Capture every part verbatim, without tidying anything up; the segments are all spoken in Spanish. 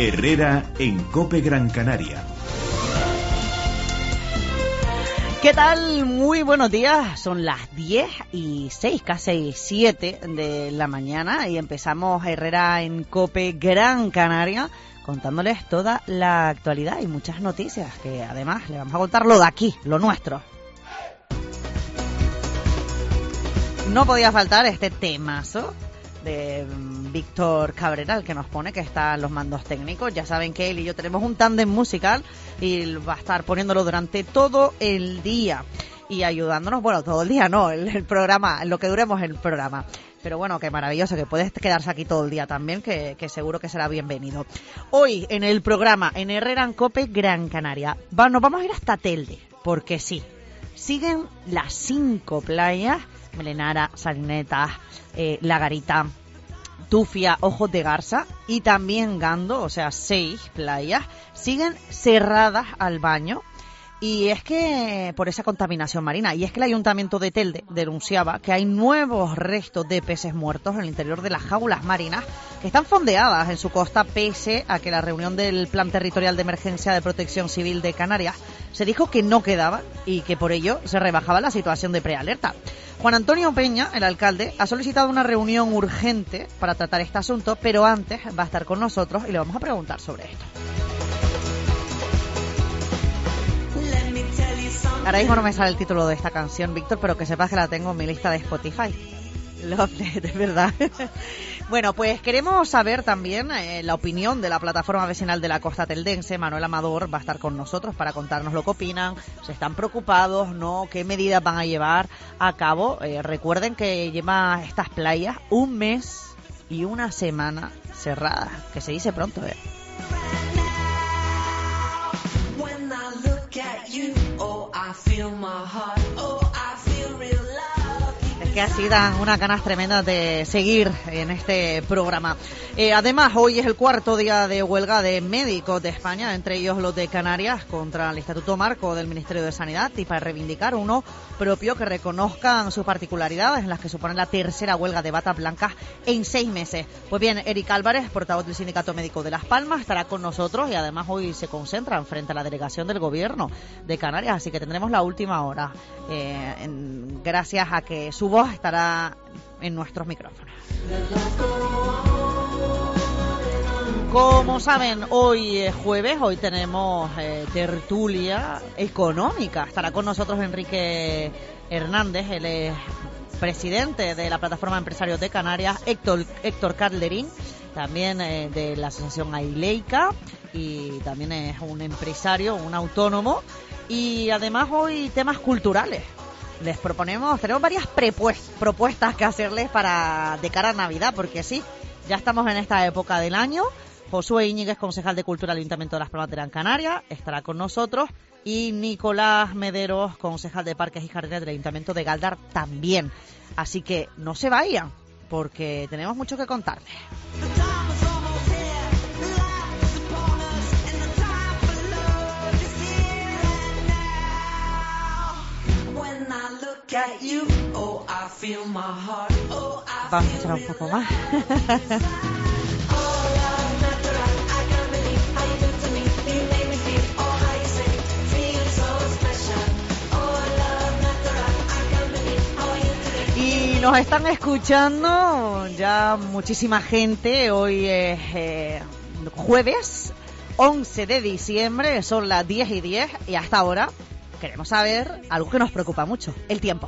Herrera en COPE Gran Canaria. ¿Qué tal? Muy buenos días. Son las diez y seis, casi siete de la mañana y empezamos Herrera en COPE Gran Canaria contándoles toda la actualidad y muchas noticias que además le vamos a contar lo de aquí, lo nuestro. No podía faltar este temazo de Víctor Cabrera, el que nos pone, que está en los mandos técnicos. Ya saben que él y yo tenemos un tándem musical y va a estar poniéndolo durante todo el día y ayudándonos, bueno, todo el día no, el, el programa, lo que duremos el programa. Pero bueno, qué maravilloso que puedes quedarse aquí todo el día también, que, que seguro que será bienvenido. Hoy en el programa, en Herrera en COPE Gran Canaria, va, nos vamos a ir hasta Telde, porque sí, siguen las cinco playas, Melenara, Salineta, eh, La Garita, Tufia, Ojos de Garza y también Gando, o sea, seis playas, siguen cerradas al baño. Y es que por esa contaminación marina, y es que el Ayuntamiento de Telde denunciaba que hay nuevos restos de peces muertos en el interior de las jaulas marinas que están fondeadas en su costa, pese a que la reunión del Plan Territorial de Emergencia de Protección Civil de Canarias se dijo que no quedaban y que por ello se rebajaba la situación de prealerta. Juan Antonio Peña, el alcalde, ha solicitado una reunión urgente para tratar este asunto, pero antes va a estar con nosotros y le vamos a preguntar sobre esto. Ahora mismo no me sale el título de esta canción, Víctor, pero que sepas que la tengo en mi lista de Spotify. Lovely, de verdad. Bueno, pues queremos saber también eh, la opinión de la plataforma vecinal de la costa teldense. Manuel Amador va a estar con nosotros para contarnos lo que opinan, si están preocupados, no, qué medidas van a llevar a cabo. Eh, recuerden que lleva estas playas un mes y una semana cerradas, que se dice pronto, ¿eh? Es que así dan unas ganas tremendas de seguir en este programa. Eh, además, hoy es el cuarto día de huelga de médicos de España, entre ellos los de Canarias, contra el Estatuto Marco del Ministerio de Sanidad y para reivindicar uno propio que reconozcan sus particularidades, en las que supone la tercera huelga de batas blancas en seis meses. Pues bien, Eric Álvarez, portavoz del Sindicato Médico de Las Palmas, estará con nosotros y además hoy se concentran frente a la delegación del Gobierno de Canarias, así que tendremos la última hora, eh, en, gracias a que su voz estará en nuestros micrófonos. Como saben, hoy es jueves, hoy tenemos eh, tertulia económica. Estará con nosotros Enrique Hernández, él es presidente de la Plataforma de Empresarios de Canarias, Héctor, Héctor Calderín, también eh, de la Asociación Aileica, y también es un empresario, un autónomo, y además hoy temas culturales. Les proponemos, tenemos varias propuestas que hacerles para de cara a Navidad, porque sí, ya estamos en esta época del año. Josué Íñiguez, concejal de Cultura del Ayuntamiento de Las Palmas de Gran Canaria, estará con nosotros, y Nicolás Mederos, concejal de Parques y Jardines del Ayuntamiento de Galdar, también. Así que no se vayan, porque tenemos mucho que contarles. Vamos a echar un poco más. Y nos están escuchando ya muchísima gente. Hoy es eh, jueves once de diciembre, son las diez y diez y hasta ahora queremos saber algo que nos preocupa mucho, el tiempo.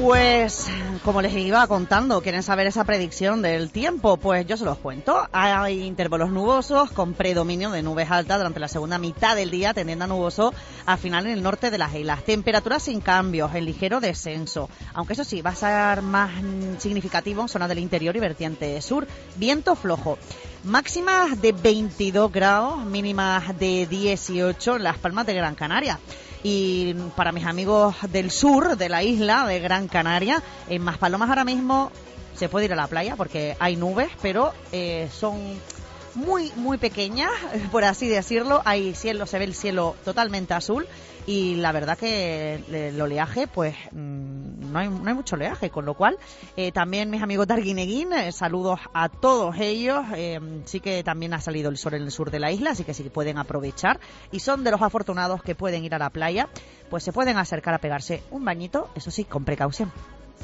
Pues, como les iba contando, ¿quieren saber esa predicción del tiempo? Pues yo se los cuento. Hay intervalos nubosos con predominio de nubes altas durante la segunda mitad del día, tendiendo a nuboso al final en el norte de las islas. Temperaturas sin cambios, en ligero descenso. Aunque eso sí, va a ser más significativo en zonas del interior y vertiente sur. Viento flojo. Máximas de veintidós grados, mínimas de dieciocho en Las Palmas de Gran Canaria. Y para mis amigos del sur de la isla de Gran Canaria, en Maspalomas ahora mismo se puede ir a la playa porque hay nubes, pero eh, son muy, muy pequeñas, por así decirlo. Hay cielo, se ve el cielo totalmente azul y la verdad que el oleaje, pues no hay, no hay mucho oleaje, con lo cual eh, también mis amigos de Arguineguín, eh, saludos a todos ellos. Eh, sí que también ha salido el sol en el sur de la isla, así que sí que pueden aprovechar y son de los afortunados que pueden ir a la playa, pues se pueden acercar a pegarse un bañito, eso sí, con precaución.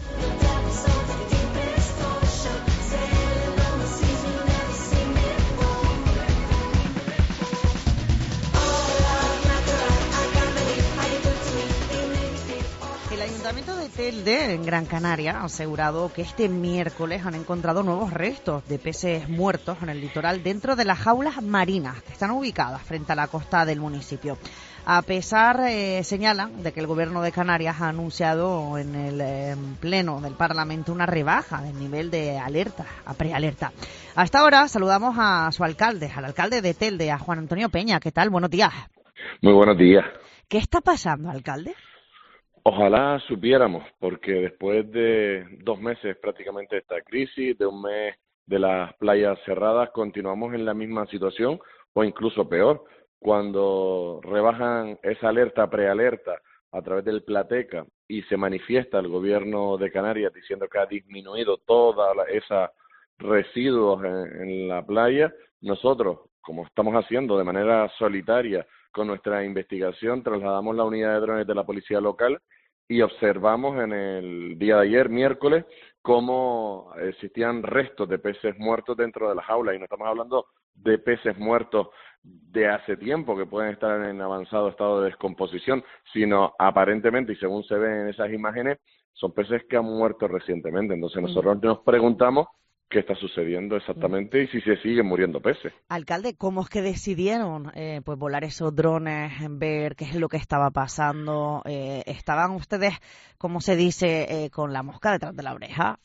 El Ayuntamiento de Telde, en Gran Canaria, ha asegurado que este miércoles han encontrado nuevos restos de peces muertos en el litoral dentro de las jaulas marinas que están ubicadas frente a la costa del municipio. A pesar, eh, señalan, de que el Gobierno de Canarias ha anunciado en el eh, Pleno del Parlamento una rebaja del nivel de alerta a prealerta. Hasta ahora saludamos a su alcalde, al alcalde de Telde, a Juan Antonio Peña. ¿Qué tal? Buenos días. Muy buenos días. ¿Qué está pasando, alcalde? Ojalá supiéramos, porque después de dos meses prácticamente de esta crisis, de un mes de las playas cerradas, continuamos en la misma situación o incluso peor. Cuando rebajan esa alerta, prealerta, a través del Plateca y se manifiesta el gobierno de Canarias diciendo que ha disminuido toda la, esa residuos en, en la playa, nosotros, como estamos haciendo de manera solitaria con nuestra investigación, trasladamos la unidad de drones de la policía local y observamos en el día de ayer, miércoles, cómo existían restos de peces muertos dentro de las jaulas. Y no estamos hablando de peces muertos de hace tiempo que pueden estar en avanzado estado de descomposición, sino aparentemente, y según se ve en esas imágenes, son peces que han muerto recientemente. Entonces nosotros nos preguntamos qué está sucediendo exactamente y si se siguen muriendo peces. Alcalde, ¿cómo es que decidieron eh, pues volar esos drones, ver qué es lo que estaba pasando? Eh, ¿Estaban ustedes, como se dice, eh, con la mosca detrás de la oreja?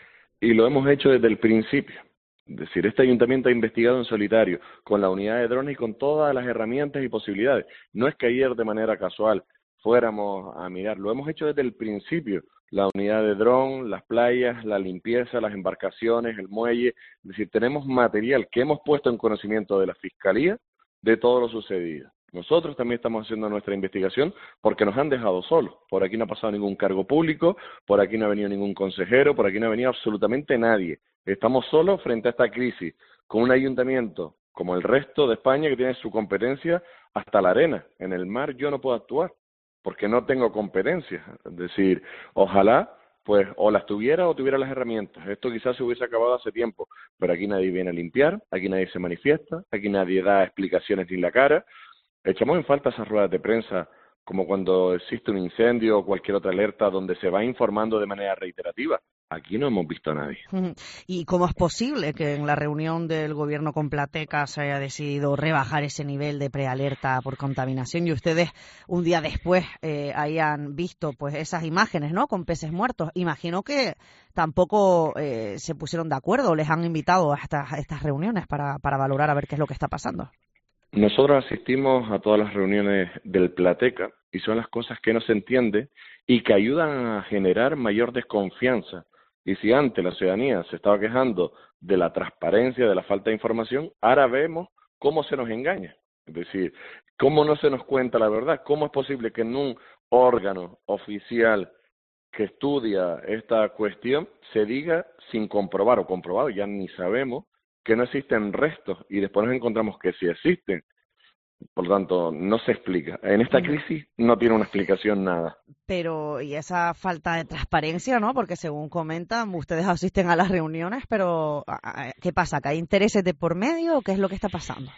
Y lo hemos hecho desde el principio. Es decir, este ayuntamiento ha investigado en solitario, con la unidad de drones y con todas las herramientas y posibilidades. No es que ayer de manera casual fuéramos a mirar, lo hemos hecho desde el principio. La unidad de dron, las playas, la limpieza, las embarcaciones, el muelle. Es decir, tenemos material que hemos puesto en conocimiento de la Fiscalía de todo lo sucedido. Nosotros también estamos haciendo nuestra investigación porque nos han dejado solos. Por aquí no ha pasado ningún cargo público, por aquí no ha venido ningún consejero, por aquí no ha venido absolutamente nadie. Estamos solos frente a esta crisis, con un ayuntamiento como el resto de España que tiene su competencia hasta la arena. En el mar yo no puedo actuar, porque no tengo competencias. Es decir, ojalá, pues, o las tuviera o tuviera las herramientas. Esto quizás se hubiese acabado hace tiempo, pero aquí nadie viene a limpiar, aquí nadie se manifiesta, aquí nadie da explicaciones ni la cara. Echamos en falta esas ruedas de prensa, como cuando existe un incendio o cualquier otra alerta donde se va informando de manera reiterativa. Aquí no hemos visto a nadie. ¿Y cómo es posible que en la reunión del gobierno con Plateca se haya decidido rebajar ese nivel de prealerta por contaminación y ustedes un día después eh, hayan visto pues esas imágenes, ¿no?, con peces muertos? Imagino que tampoco eh, se pusieron de acuerdo, les han invitado a estas, a estas reuniones para, para valorar a ver qué es lo que está pasando. Nosotros asistimos a todas las reuniones del Plateca y son las cosas que no se entienden y que ayudan a generar mayor desconfianza. Y si antes la ciudadanía se estaba quejando de la transparencia, de la falta de información, ahora vemos cómo se nos engaña. Es decir, cómo no se nos cuenta la verdad. ¿Cómo es posible que en un órgano oficial que estudia esta cuestión se diga sin comprobar o comprobado, ya ni sabemos, que no existen restos y después nos encontramos que sí existen? Por lo tanto, no se explica. En esta crisis no tiene una explicación nada. Pero, y esa falta de transparencia, ¿no? Porque según comentan, ustedes asisten a las reuniones, pero ¿qué pasa? ¿Que hay intereses de por medio o qué es lo que está pasando?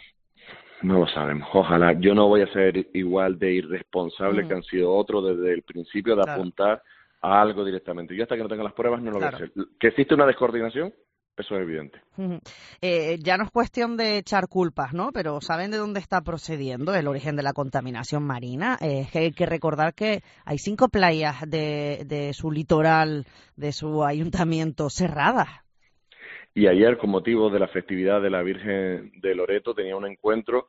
No lo sabemos. Ojalá. Yo no voy a ser igual de irresponsable mm. que han sido otros desde el principio de claro. apuntar a algo directamente. Yo hasta que no tenga las pruebas no lo Claro. voy a hacer. Que existe una descoordinación, eso es evidente. Ujú. Eh, ya no es cuestión de echar culpas, ¿no? Pero ¿saben de dónde está procediendo el origen de la contaminación marina? Eh, es que hay que recordar que hay cinco playas de, de su litoral, de su ayuntamiento cerradas. Y ayer, con motivo de la festividad de la Virgen de Loreto, tenía un encuentro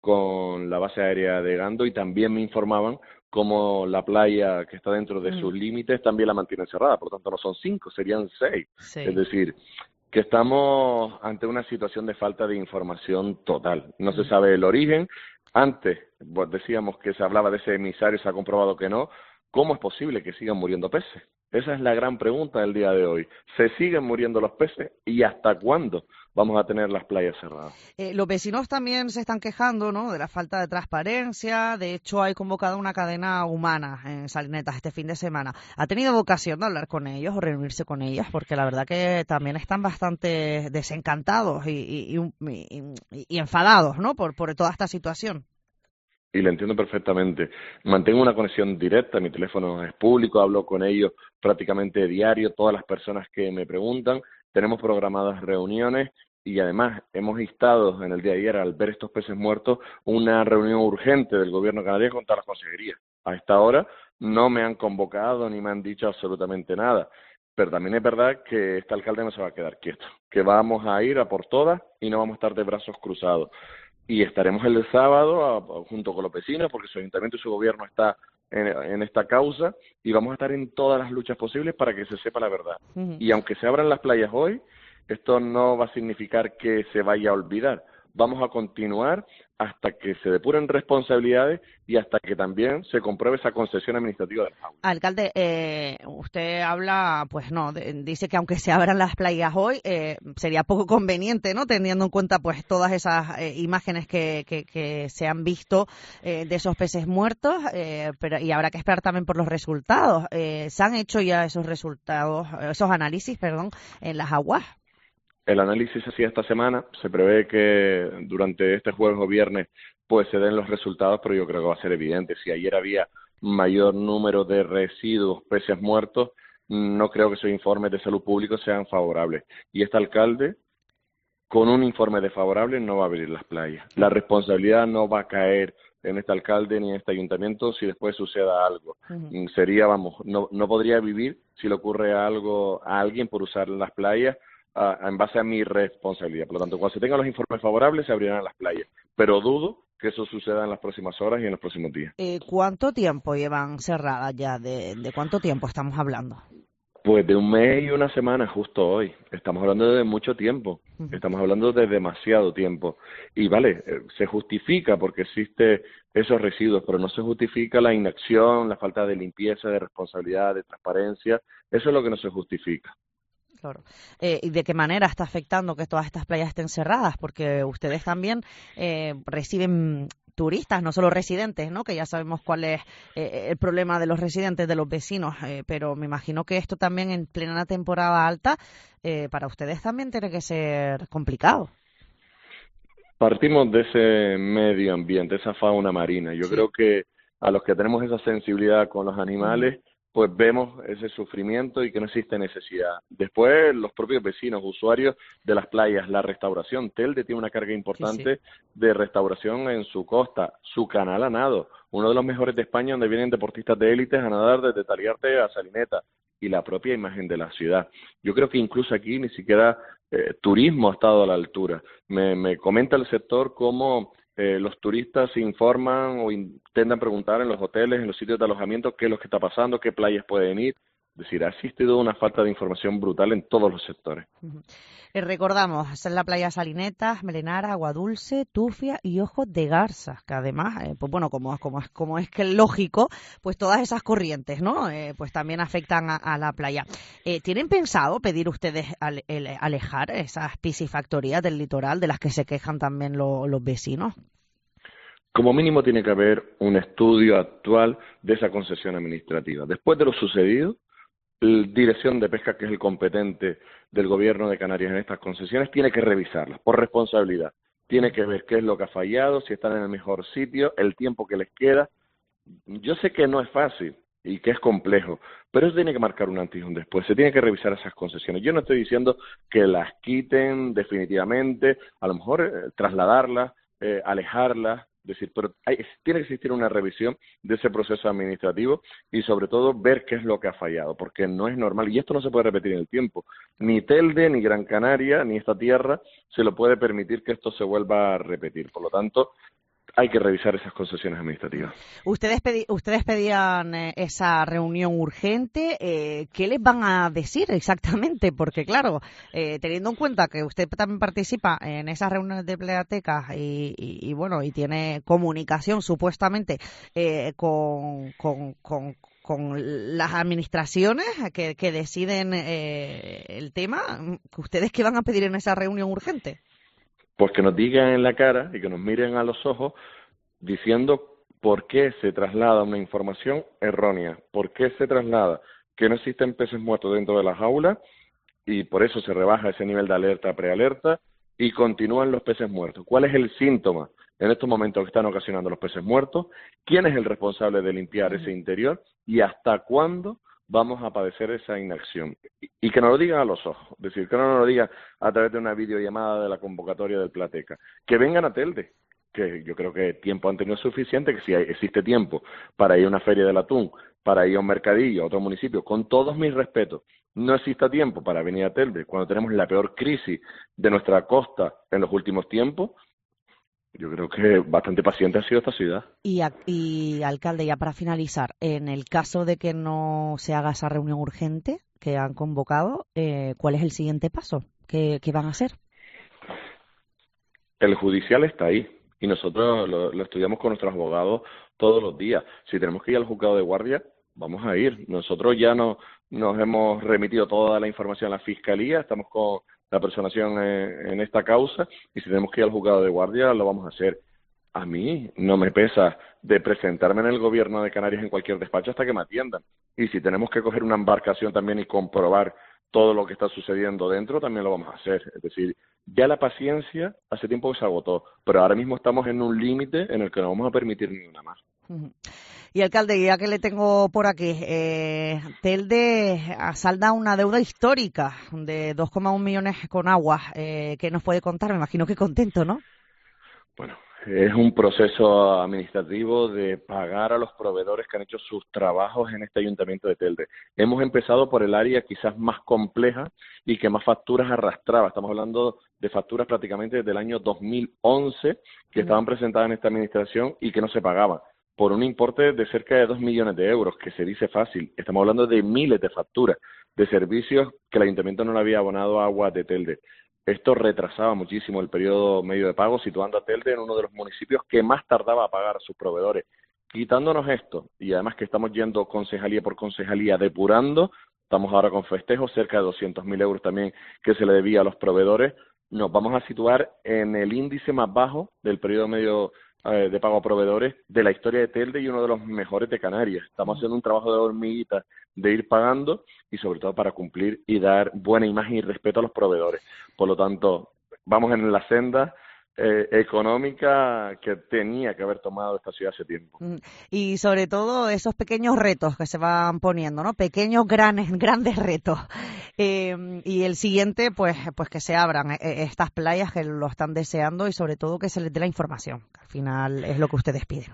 con la base aérea de Gando y también me informaban cómo la playa que está dentro de Mm. sus límites también la mantienen cerrada. Por lo tanto, no son cinco, serían seis. Sí. Es decir, que estamos ante una situación de falta de información total. No se sabe el origen. Antes, pues decíamos que se hablaba de ese emisario, se ha comprobado que no. ¿Cómo es posible que sigan muriendo peces? Esa es la gran pregunta del día de hoy. ¿Se siguen muriendo los peces y hasta cuándo vamos a tener las playas cerradas? Eh, los vecinos también se están quejando, ¿no?, de la falta de transparencia. De hecho, hay convocado una cadena humana en Salinetas este fin de semana. ¿Ha tenido ocasión de hablar con ellos o reunirse con ellas? Porque la verdad que también están bastante desencantados y, y, y, y, y enfadados, ¿no?, por, por toda esta situación. Y lo entiendo perfectamente. Mantengo una conexión directa, mi teléfono es público, hablo con ellos prácticamente diario, todas las personas que me preguntan, tenemos programadas reuniones y además hemos instado en el día de ayer, al ver estos peces muertos, una reunión urgente del gobierno canario con todas las consejerías. A esta hora no me han convocado ni me han dicho absolutamente nada, pero también es verdad que este alcalde no se va a quedar quieto, que vamos a ir a por todas y no vamos a estar de brazos cruzados. Y estaremos el sábado a, a, junto con los vecinos, porque su ayuntamiento y su gobierno está en, en esta causa, y vamos a estar en todas las luchas posibles para que se sepa la verdad. Uh-huh. Y aunque se abran las playas hoy, esto no va a significar que se vaya a olvidar. Vamos a continuar hasta que se depuren responsabilidades y hasta que también se compruebe esa concesión administrativa del agua. Alcalde, eh, usted habla, pues no, de, dice que aunque se abran las playas hoy, eh, sería poco conveniente, ¿no?, teniendo en cuenta pues todas esas eh, imágenes que, que, que se han visto eh, de esos peces muertos, eh, pero y habrá que esperar también por los resultados. Eh, ¿Se han hecho ya esos resultados, esos análisis, perdón, en las aguas? El análisis se hacía esta semana, se prevé que durante este jueves o viernes pues se den los resultados, pero yo creo que va a ser evidente. Si ayer había mayor número de residuos, peces muertos, no creo que esos informes de salud pública sean favorables. Y este alcalde, con un informe desfavorable, no va a abrir las playas. La responsabilidad no va a caer en este alcalde ni en este ayuntamiento si después suceda algo. Uh-huh. Sería, vamos, no, no podría vivir si le ocurre algo a alguien por usar las playas Uh, en base a mi responsabilidad. Por lo tanto, cuando se tengan los informes favorables, se abrirán las playas. Pero dudo que eso suceda en las próximas horas y en los próximos días. Eh, ¿Cuánto tiempo llevan cerradas ya? ¿De, de cuánto tiempo estamos hablando? Pues de un mes y una semana, justo hoy. Estamos hablando de mucho tiempo. Uh-huh. Estamos hablando de demasiado tiempo. Y vale, eh, se justifica porque existe esos residuos, pero no se justifica la inacción, la falta de limpieza, de responsabilidad, de transparencia. Eso es lo que no se justifica. Claro. Eh, ¿Y de qué manera está afectando que todas estas playas estén cerradas? Porque ustedes también eh, reciben turistas, no solo residentes, ¿no?, que ya sabemos cuál es eh, el problema de los residentes, de los vecinos, eh, pero me imagino que esto también en plena temporada alta, eh, para ustedes también tiene que ser complicado. Partimos de ese medio ambiente, esa fauna marina. Yo sí. creo que a los que tenemos esa sensibilidad con los animales, mm. pues vemos ese sufrimiento y que no existe necesidad. Después, los propios vecinos, usuarios de las playas, la restauración. Telde tiene una carga importante sí, sí. de restauración en su costa, su canal a nado, uno de los mejores de España, donde vienen deportistas de élites a nadar desde Taliarte a Salineta, y la propia imagen de la ciudad. Yo creo que incluso aquí ni siquiera eh, turismo ha estado a la altura. Me, me comenta el sector cómo Eh, los turistas se informan o intentan preguntar en los hoteles, en los sitios de alojamiento, qué es lo que está pasando, qué playas pueden ir. Es decir, ha existido una falta de información brutal en todos los sectores. Uh-huh. Eh, recordamos, esta es la playa Salinetas, Melenara, Aguadulce, Tufia y Ojos de Garza, que además, eh, pues bueno, como, como, como es que es lógico, pues todas esas corrientes, ¿no?, eh, pues también afectan a, a la playa. Eh, ¿Tienen pensado pedir ustedes ale, el, alejar esas piscifactorías del litoral de las que se quejan también lo, los vecinos? Como mínimo tiene que haber un estudio actual de esa concesión administrativa. Después de lo sucedido, la Dirección de Pesca, que es el competente del Gobierno de Canarias en estas concesiones, tiene que revisarlas por responsabilidad. Tiene que ver qué es lo que ha fallado, si están en el mejor sitio, el tiempo que les queda. Yo sé que no es fácil y que es complejo, pero eso tiene que marcar un antes y un después, se tiene que revisar esas concesiones. Yo no estoy diciendo que las quiten definitivamente, a lo mejor eh, trasladarlas, eh, alejarlas, decir, pero hay, tiene que existir una revisión de ese proceso administrativo y sobre todo ver qué es lo que ha fallado, porque no es normal, y esto no se puede repetir en el tiempo, ni Telde, ni Gran Canaria, ni esta tierra se lo puede permitir que esto se vuelva a repetir, por lo tanto, hay que revisar esas concesiones administrativas. Ustedes pedi ustedes pedían eh, esa reunión urgente. Eh, ¿Qué les van a decir exactamente? Porque, claro, eh, teniendo en cuenta que usted también participa en esas reuniones de bibliotecas y, y, y bueno, y tiene comunicación supuestamente eh, con, con, con, con las administraciones que, que deciden eh, el tema, ¿ustedes qué van a pedir en esa reunión urgente? Pues que nos digan en la cara y que nos miren a los ojos diciendo por qué se traslada una información errónea, por qué se traslada que no existen peces muertos dentro de las jaulas y por eso se rebaja ese nivel de alerta a prealerta y continúan los peces muertos. ¿Cuál es el síntoma en estos momentos que están ocasionando los peces muertos? ¿Quién es el responsable de limpiar ese interior? ¿Y hasta cuándo vamos a padecer esa inacción? Y que nos lo digan a los ojos, es decir, que no nos lo digan a través de una videollamada de la convocatoria del Plateca, que vengan a Telde, que yo creo que tiempo han tenido suficiente, que si hay, existe tiempo para ir a una feria del atún, para ir a un mercadillo, a otro municipio, con todos mis respetos, no exista tiempo para venir a Telde, cuando tenemos la peor crisis de nuestra costa en los últimos tiempos. Yo creo que bastante paciente ha sido esta ciudad. Y, y, alcalde, ya para finalizar, en el caso de que no se haga esa reunión urgente que han convocado, eh, ¿cuál es el siguiente paso? ¿Qué, qué van a hacer? El judicial está ahí y nosotros lo, lo estudiamos con nuestros abogados todos los días. Si tenemos que ir al juzgado de guardia, vamos a ir. Nosotros ya no, nos hemos remitido toda la información a la Fiscalía, estamos con la personación en, en esta causa y si tenemos que ir al juzgado de guardia lo vamos a hacer. A mí no me pesa de presentarme en el gobierno de Canarias en cualquier despacho hasta que me atiendan. Y si tenemos que coger una embarcación también y comprobar todo lo que está sucediendo dentro, también lo vamos a hacer. Es decir, ya la paciencia hace tiempo que se agotó, pero ahora mismo estamos en un límite en el que no vamos a permitir ni una más. Uh-huh. Y alcalde, ya que le tengo por aquí, eh, Telde salda una deuda histórica de dos coma uno millones con agua. Eh, ¿Qué nos puede contar? Me imagino que contento, ¿no? Bueno, es un proceso administrativo de pagar a los proveedores que han hecho sus trabajos en este ayuntamiento de Telde. Hemos empezado por el área quizás más compleja y que más facturas arrastraba. Estamos hablando de facturas prácticamente desde el año dos mil once que estaban presentadas en esta administración y que no se pagaban, por un importe de cerca de dos millones de euros, que se dice fácil. Estamos hablando de miles de facturas de servicios que el ayuntamiento no le había abonado a Agua de Telde. Esto retrasaba muchísimo el periodo medio de pago, situando a Telde en uno de los municipios que más tardaba a pagar a sus proveedores. Quitándonos esto, y además que estamos yendo concejalía por concejalía depurando, estamos ahora con festejos, cerca de doscientos mil euros también que se le debía a los proveedores, nos vamos a situar en el índice más bajo del periodo medio de pago a proveedores de la historia de Telde y uno de los mejores de Canarias. Estamos haciendo un trabajo de hormiguita de ir pagando y sobre todo para cumplir y dar buena imagen y respeto a los proveedores. Por lo tanto, vamos en la senda eh, económica que tenía que haber tomado esta ciudad hace tiempo. Y sobre todo esos pequeños retos que se van poniendo, ¿no? Pequeños, grandes, grandes retos. Eh, y el siguiente, pues, pues que se abran eh, estas playas que lo están deseando y sobre todo que se les dé la información, que al final es lo que ustedes piden.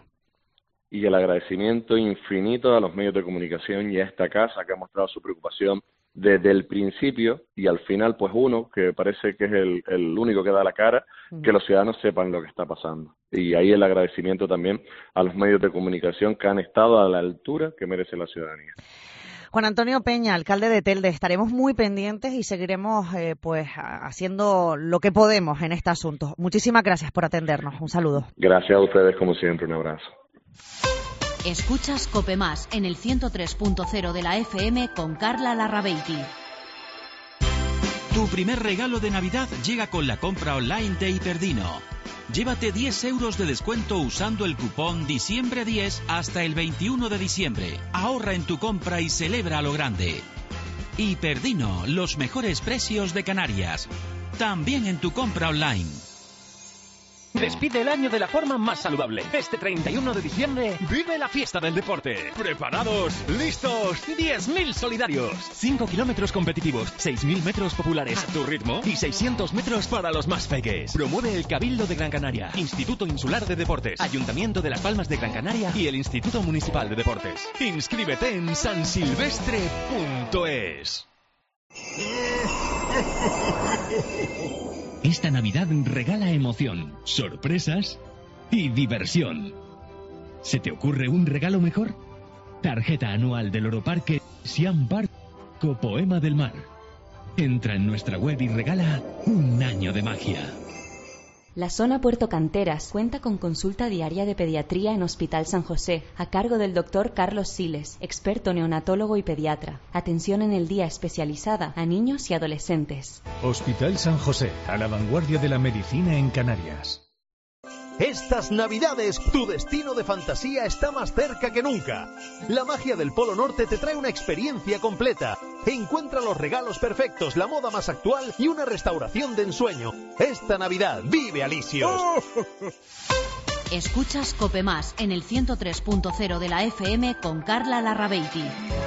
Y el agradecimiento infinito a los medios de comunicación y a esta casa que ha mostrado su preocupación desde el principio y al final, pues uno, que parece que es el, el único que da la cara, que los ciudadanos sepan lo que está pasando. Y ahí el agradecimiento también a los medios de comunicación que han estado a la altura que merece la ciudadanía. Juan Antonio Peña, alcalde de Telde, estaremos muy pendientes y seguiremos eh, pues haciendo lo que podemos en este asunto. Muchísimas gracias por atendernos. Un saludo. Gracias a ustedes, como siempre. Un abrazo. Escuchas COPE Más en el ciento tres punto cero de la F M con Carla Larrabeiti. Tu primer regalo de Navidad llega con la compra online de Hiperdino. Llévate diez euros de descuento usando el cupón Diciembre diez hasta el veintiuno de diciembre. Ahorra en tu compra y celebra a lo grande. Hiperdino, los mejores precios de Canarias. También en tu compra online. Despide el año de la forma más saludable. Este treinta y uno de diciembre, vive la fiesta del deporte. ¿Preparados? ¿Listos? diez mil solidarios. cinco kilómetros competitivos, seis mil metros populares a tu ritmo y seiscientos metros para los más peques. Promueve el Cabildo de Gran Canaria, Instituto Insular de Deportes, Ayuntamiento de Las Palmas de Gran Canaria y el Instituto Municipal de Deportes. Inscríbete en sansilvestre punto es. Esta Navidad regala emoción, sorpresas y diversión. ¿Se te ocurre un regalo mejor? Tarjeta anual del Oroparque Siam Barco Poema del Mar. Entra en nuestra web y regala un año de magia. La zona Puerto Canteras cuenta con consulta diaria de pediatría en Hospital San José, a cargo del doctor Carlos Siles, experto neonatólogo y pediatra. Atención en el día especializada a niños y adolescentes. Hospital San José, a la vanguardia de la medicina en Canarias. Estas Navidades, tu destino de fantasía está más cerca que nunca. La magia del Polo Norte te trae una experiencia completa. Encuentra los regalos perfectos, la moda más actual y una restauración de ensueño. Esta Navidad, vive Alisios. Escuchas Cope Más en el ciento tres punto cero de la F M con Carla Larrabeiti.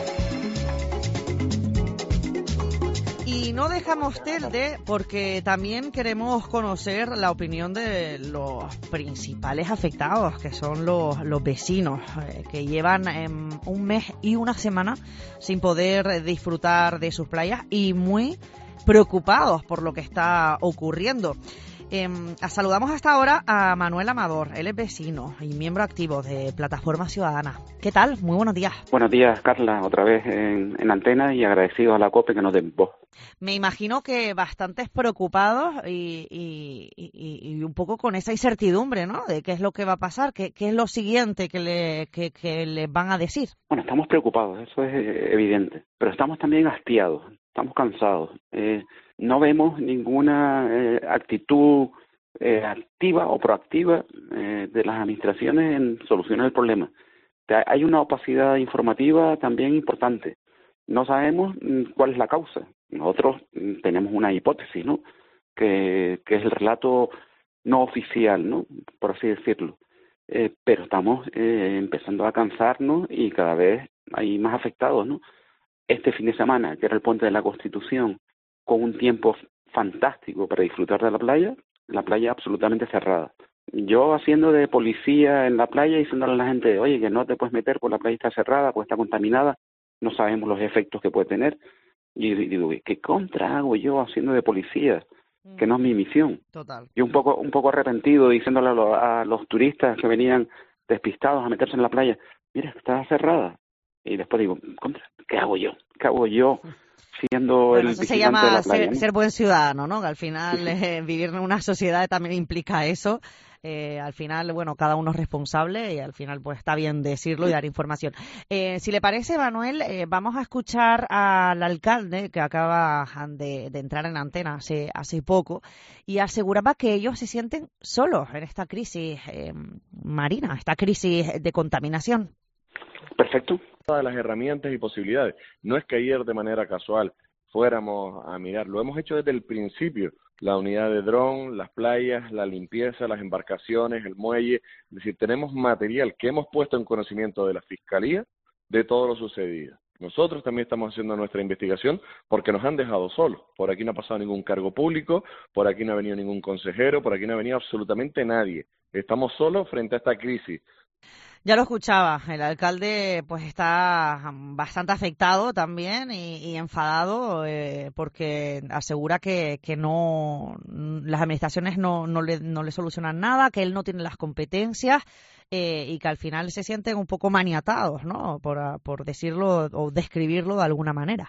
Y no dejamos Telde porque también queremos conocer la opinión de los principales afectados, que son los, los vecinos, eh, que llevan eh, un mes y una semana sin poder disfrutar de sus playas y muy preocupados por lo que está ocurriendo. Eh, saludamos hasta ahora a Manuel Amador, él es vecino y miembro activo de Plataforma Ciudadana. ¿Qué tal? Muy buenos días. Buenos días, Carla, otra vez en, en antena y agradecido a la COPE que nos den voz. Me imagino que bastantes preocupados y, y, y, y un poco con esa incertidumbre, ¿no? De qué es lo que va a pasar, qué, qué es lo siguiente que le que, que les van a decir. Bueno, estamos preocupados, eso es evidente, pero estamos también hastiados, estamos cansados. Eh, no vemos ninguna eh, actitud eh, activa o proactiva eh, de las administraciones en solucionar el problema. Hay una opacidad informativa también importante. No sabemos cuál es la causa. Nosotros tenemos una hipótesis, ¿no? Que, que es el relato no oficial, ¿no? Por así decirlo. Eh, pero estamos eh, empezando a cansarnos y cada vez hay más afectados, ¿no? Este fin de semana, que era el Puente de la Constitución, con un tiempo fantástico para disfrutar de la playa, la playa absolutamente cerrada. Yo haciendo de policía en la playa, diciéndole a la gente, oye, que no te puedes meter porque la playa está cerrada, porque está contaminada, no sabemos los efectos que puede tener. Y digo, ¿qué contra hago yo haciendo de policía? Que no es mi misión. Total. Y un poco un poco arrepentido diciéndole a, lo, a los turistas que venían despistados a meterse en la playa, mira, está cerrada. Y después digo, contra, ¿qué hago yo? ¿Qué hago yo siendo bueno, el eso se visitante llama de la playa, ser, ¿no? ser buen ciudadano, ¿no? Que al final eh, vivir en una sociedad también implica eso. Eh, al final, bueno, cada uno es responsable y al final pues está bien decirlo y dar información. Eh, si le parece, Manuel, eh, vamos a escuchar al alcalde que acaba de, de entrar en antena hace, hace poco y aseguraba que ellos se sienten solos en esta crisis eh, marina, esta crisis de contaminación. Perfecto. Todas las herramientas y posibilidades. No es que ayer de manera casual fuéramos a mirar, lo hemos hecho desde el principio. La unidad de dron, las playas, la limpieza, las embarcaciones, el muelle. Es decir, tenemos material que hemos puesto en conocimiento de la Fiscalía de todo lo sucedido. Nosotros también estamos haciendo nuestra investigación porque nos han dejado solos. Por aquí no ha pasado ningún cargo público, por aquí no ha venido ningún consejero, por aquí no ha venido absolutamente nadie. Estamos solos frente a esta crisis. Ya lo escuchaba, el alcalde pues está bastante afectado también y, y enfadado eh, porque asegura que, que no las administraciones no, no, le, no le solucionan nada, que él no tiene las competencias eh, y que al final se sienten un poco maniatados, ¿no? Por, por decirlo o describirlo de alguna manera.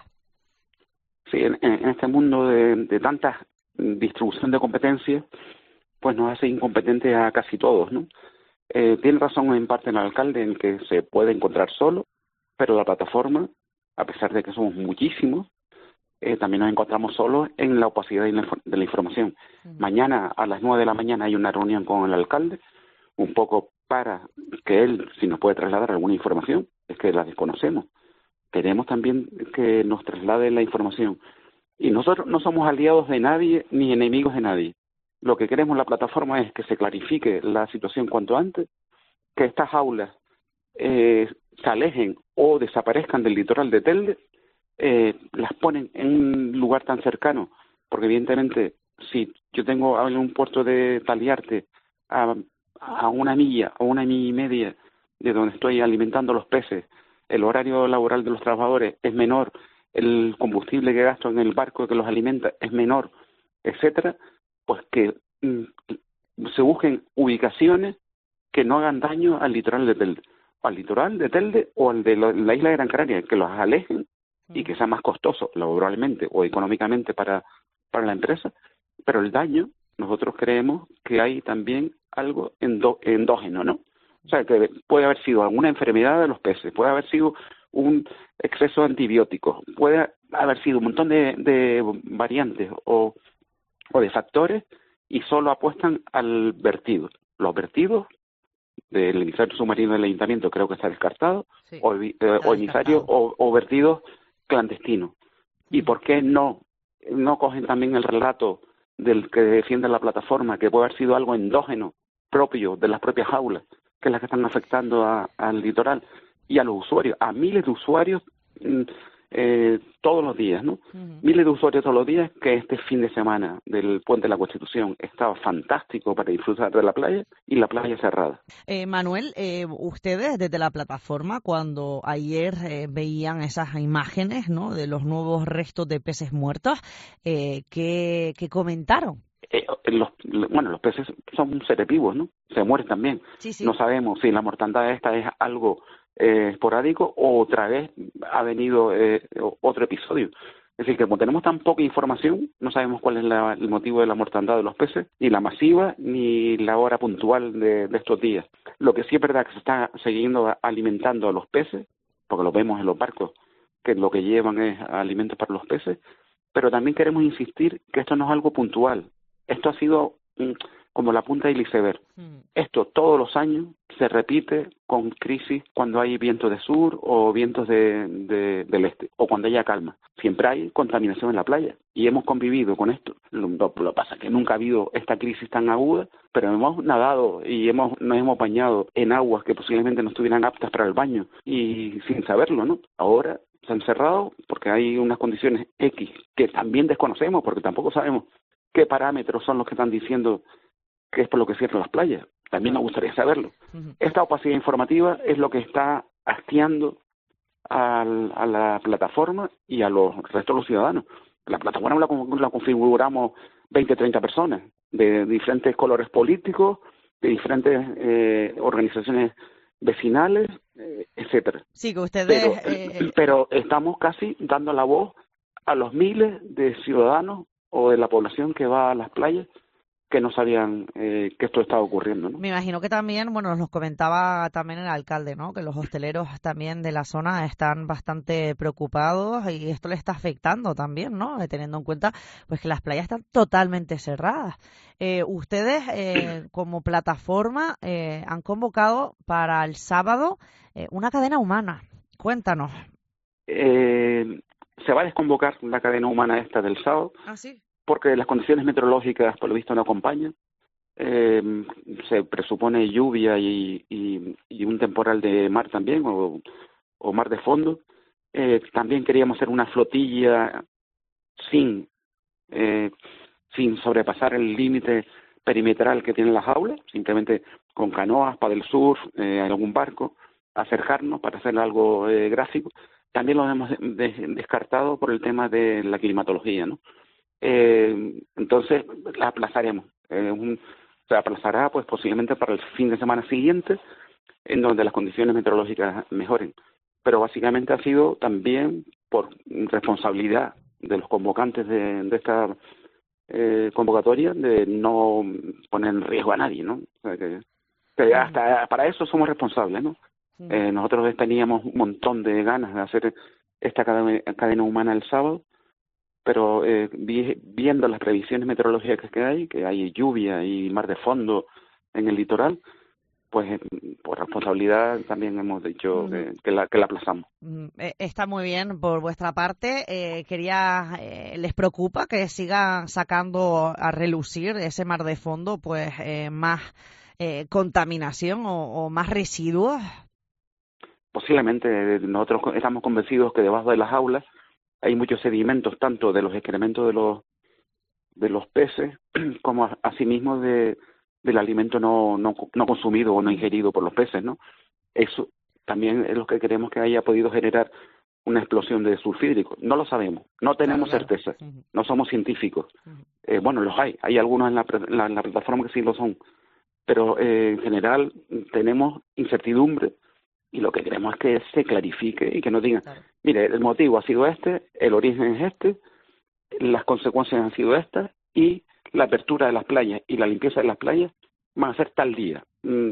Sí, en, en este mundo de, de tanta distribución de competencias, pues nos hace incompetentes a casi todos, ¿no? Eh, tiene razón en parte el alcalde en que se puede encontrar solo, pero la plataforma, a pesar de que somos muchísimos, eh, también nos encontramos solos en la opacidad de la, de la información. Uh-huh. Mañana a las nueve de la mañana hay una reunión con el alcalde, un poco para que él, si nos puede trasladar alguna información, es que la desconocemos. Queremos también que nos traslade la información. Y nosotros no somos aliados de nadie ni enemigos de nadie. Lo que queremos en la plataforma es que se clarifique la situación cuanto antes, que estas jaulas eh, se alejen o desaparezcan del litoral de Telde, eh, las ponen en un lugar tan cercano, porque evidentemente si yo tengo en un puerto de Taliarte a, a una milla o una milla y media de donde estoy alimentando los peces, el horario laboral de los trabajadores es menor, el combustible que gasto en el barco que los alimenta es menor, etcétera, pues que mm, se busquen ubicaciones que no hagan daño al litoral de Telde, o al litoral de Telde o al de la, la isla de Gran Canaria, que los alejen y que sea más costoso laboralmente o económicamente para, para la empresa, pero el daño, nosotros creemos que hay también algo endo, endógeno, ¿no? O sea, que puede haber sido alguna enfermedad de los peces, puede haber sido un exceso de antibióticos, puede haber sido un montón de, de variantes o, o de factores y solo apuestan al vertido. Los vertidos del emisario submarino del ayuntamiento creo que está descartado, sí, o, eh, o emisario o, o vertidos clandestinos. ¿Y por qué no, no cogen también el relato del que defiende la plataforma, que puede haber sido algo endógeno propio de las propias jaulas, que es las que están afectando a, al litoral y a los usuarios, a miles de usuarios eh, todos los días, ¿no? Uh-huh. Miles de usuarios todos los días, que este fin de semana del Puente de la Constitución estaba fantástico para disfrutar de la playa y la playa cerrada. Eh, Manuel, eh, ustedes desde la plataforma, cuando ayer eh, veían esas imágenes, ¿no?, de los nuevos restos de peces muertos, eh, ¿qué, qué comentaron? Eh, los, bueno, los peces son seres vivos, ¿no? Se mueren también. Sí, sí. No sabemos si la mortandad esta es algo eh, esporádico o otra vez ha venido eh, otro episodio. Es decir, que como tenemos tan poca información, no sabemos cuál es la, el motivo de la mortandad de los peces, ni la masiva, ni la hora puntual de, de estos días. Lo que sí es verdad que se está siguiendo alimentando a los peces, porque lo vemos en los barcos, que lo que llevan es alimentos para los peces, pero también queremos insistir que esto no es algo puntual. Esto ha sido mm, como la punta del iceberg. Mm. Esto todos los años se repite con crisis cuando hay vientos de sur o vientos de, de, del este, o cuando haya calma. Siempre hay contaminación en la playa y hemos convivido con esto. Lo, lo, lo pasa es que nunca ha habido esta crisis tan aguda, pero hemos nadado y hemos nos hemos bañado en aguas que posiblemente no estuvieran aptas para el baño y sin saberlo, ¿no? Ahora se han cerrado porque hay unas condiciones X que también desconocemos porque tampoco sabemos qué parámetros son los que están diciendo que es por lo que cierran las playas. También nos gustaría saberlo. Uh-huh. Esta opacidad informativa es lo que está hastiando al, a la plataforma y a los restos de los ciudadanos. La plataforma la, la configuramos veinte, treinta personas de diferentes colores políticos, de diferentes eh, organizaciones vecinales, eh, etcétera. Sí, que ustedes... Pero, eh... pero estamos casi dando la voz a los miles de ciudadanos o de la población que va a las playas que no sabían eh, que esto estaba ocurriendo, ¿no? Me imagino que también, bueno, nos comentaba también el alcalde, ¿no?, que los hosteleros también de la zona están bastante preocupados y esto le está afectando también, ¿no?, teniendo en cuenta pues que las playas están totalmente cerradas. Eh, ustedes, eh, como plataforma, eh, han convocado para el sábado eh, una cadena humana. Cuéntanos. Eh, se va a desconvocar la cadena humana esta del sábado. ¿Ah, sí? Porque las condiciones meteorológicas, por lo visto, no acompañan. Eh, se presupone lluvia y, y, y un temporal de mar también, o, o mar de fondo. Eh, también queríamos hacer una flotilla sin, eh, sin sobrepasar el límite perimetral que tienen las jaulas, simplemente con canoas para el surf, eh, algún barco, acercarnos para hacer algo eh, gráfico. También lo hemos de, de, descartado por el tema de la climatología, ¿no? Eh, entonces la aplazaremos. Eh, un, se aplazará pues posiblemente para el fin de semana siguiente, en donde las condiciones meteorológicas mejoren. Pero básicamente ha sido también por responsabilidad de los convocantes de, de esta eh, convocatoria de no poner en riesgo a nadie, ¿no? O sea que, que hasta para eso somos responsables, ¿no? Eh, nosotros teníamos un montón de ganas de hacer esta cadena, cadena humana el sábado, pero eh, vi, viendo las previsiones meteorológicas que hay, que hay lluvia y mar de fondo en el litoral, pues por responsabilidad también hemos dicho uh-huh. que, que, la, que la aplazamos. Está muy bien por vuestra parte. Eh, quería, eh, ¿les preocupa que sigan sacando a relucir ese mar de fondo pues eh, más eh, contaminación o, o más residuos? Posiblemente. Nosotros estamos convencidos que debajo de las aulas hay muchos sedimentos, tanto de los excrementos de los de los peces como asimismo de del alimento no, no no consumido o no ingerido por los peces, ¿no? Eso también es lo que creemos que haya podido generar una explosión de sulfídrico. No lo sabemos, no tenemos claro, claro. certeza, uh-huh. no somos científicos. Uh-huh. Eh, bueno, los hay, hay algunos en la, en la, en la plataforma que sí lo son, pero eh, en general tenemos incertidumbre y lo que queremos es que se clarifique y que nos digan, claro. mire, el motivo ha sido este, el origen es este, las consecuencias han sido estas y la apertura de las playas y la limpieza de las playas van a ser tal día. Mm,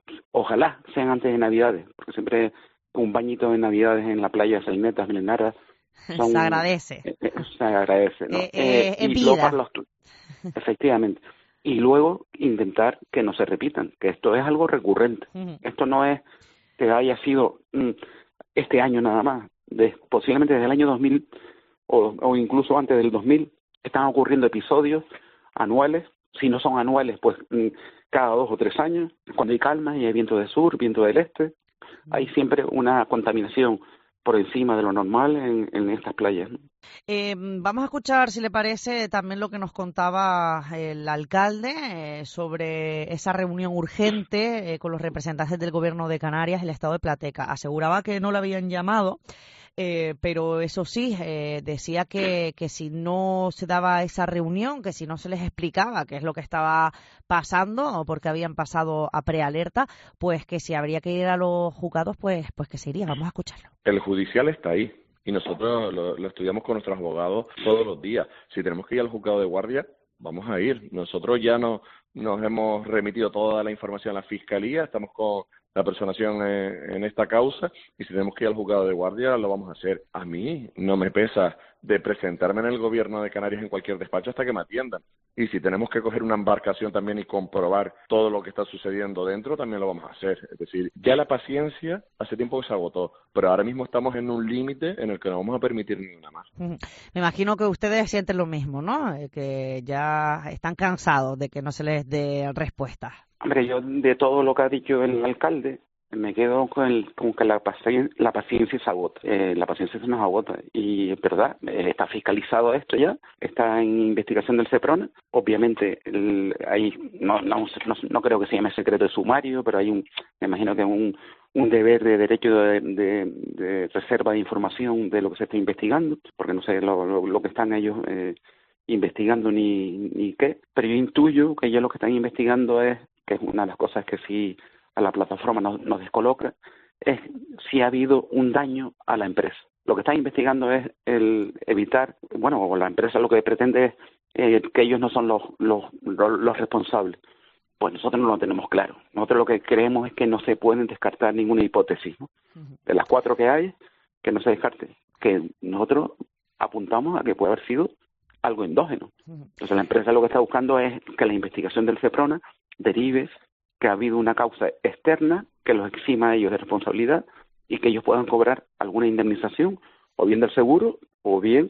ojalá sean antes de Navidades, porque siempre un bañito de Navidades en la playa de Salinetas, Milenaras, son, se agradece. Eh, eh, se agradece, ¿no? Eh, eh, eh, y luego, los, efectivamente. Y luego intentar que no se repitan, que esto es algo recurrente. Uh-huh. Esto no es que haya sido mm, este año nada más. De, posiblemente desde el año dos mil o, o incluso antes del dos mil están ocurriendo episodios anuales. Si no son anuales, pues mm, cada dos o tres años, cuando hay calma y hay viento del sur, viento del este, hay siempre una contaminación por encima de lo normal en, en estas playas, ¿no? Eh, vamos a escuchar, si le parece, también lo que nos contaba el alcalde eh, sobre esa reunión urgente eh, con los representantes del Gobierno de Canarias, el Estado de Plateca. Aseguraba que no lo habían llamado, eh, pero eso sí, eh, decía que, que si no se daba esa reunión, que si no se les explicaba qué es lo que estaba pasando o porque habían pasado a prealerta, pues que si habría que ir a los juzgados, pues, pues que se iría. Vamos a escucharlo. El judicial está ahí. Y nosotros lo, lo estudiamos con nuestros abogados todos los días. Si tenemos que ir al juzgado de guardia, vamos a ir. Nosotros ya no, nos hemos remitido toda la información a la Fiscalía, estamos con la personación en, en esta causa, y si tenemos que ir al juzgado de guardia, lo vamos a hacer. A mí no me pesa de presentarme en el Gobierno de Canarias en cualquier despacho hasta que me atiendan. Y si tenemos que coger una embarcación también y comprobar todo lo que está sucediendo dentro, también lo vamos a hacer. Es decir, ya la paciencia hace tiempo que se agotó, pero ahora mismo estamos en un límite en el que no vamos a permitir ni una más. Me imagino que ustedes sienten lo mismo, ¿no? Que ya están cansados de que no se les dé respuesta. Hombre, yo de todo lo que ha dicho el alcalde, me quedo con, el, con que la paciencia, la paciencia se agota, eh, la paciencia se nos agota y es verdad, eh, está fiscalizado esto ya, está en investigación del CEPRONA, obviamente el, hay, no, no, no, no creo que se llame secreto de sumario, pero hay un, me imagino que un, un deber de derecho de, de, de reserva de información de lo que se está investigando, porque no sé lo, lo, lo que están ellos eh, investigando ni, ni qué, pero yo intuyo que ellos lo que están investigando es, que es una de las cosas que sí a la plataforma nos, nos descoloca, es si ha habido un daño a la empresa. Lo que están investigando es el evitar, bueno, o la empresa lo que pretende es eh, que ellos no son los, los, los, los responsables. Pues nosotros no lo tenemos claro. Nosotros lo que creemos es que no se pueden descartar ninguna hipótesis, ¿no? Uh-huh. De las cuatro que hay, que no se descarte. Que nosotros apuntamos a que puede haber sido algo endógeno. Uh-huh. Entonces la empresa lo que está buscando es que la investigación del CEPRONA derive que ha habido una causa externa que los exima a ellos de responsabilidad y que ellos puedan cobrar alguna indemnización, o bien del seguro, o bien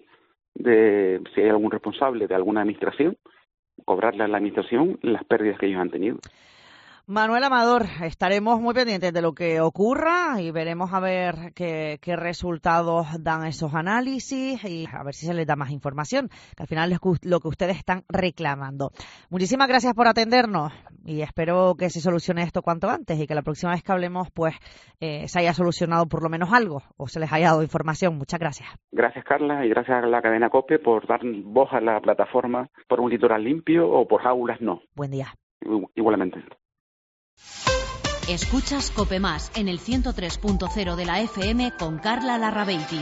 de si hay algún responsable de alguna administración, cobrarle a la administración las pérdidas que ellos han tenido. Manuel Amador, estaremos muy pendientes de lo que ocurra y veremos a ver qué, qué resultados dan esos análisis y a ver si se les da más información, que al final es lo que ustedes están reclamando. Muchísimas gracias por atendernos y espero que se solucione esto cuanto antes y que la próxima vez que hablemos pues eh, se haya solucionado por lo menos algo o se les haya dado información. Muchas gracias. Gracias, Carla, y gracias a la cadena COPE por dar voz a la plataforma por un litoral limpio o por aulas no. Buen día. Igualmente. Escuchas COPE Más en el ciento tres punto cero de la F M con Carla Larrabeiti.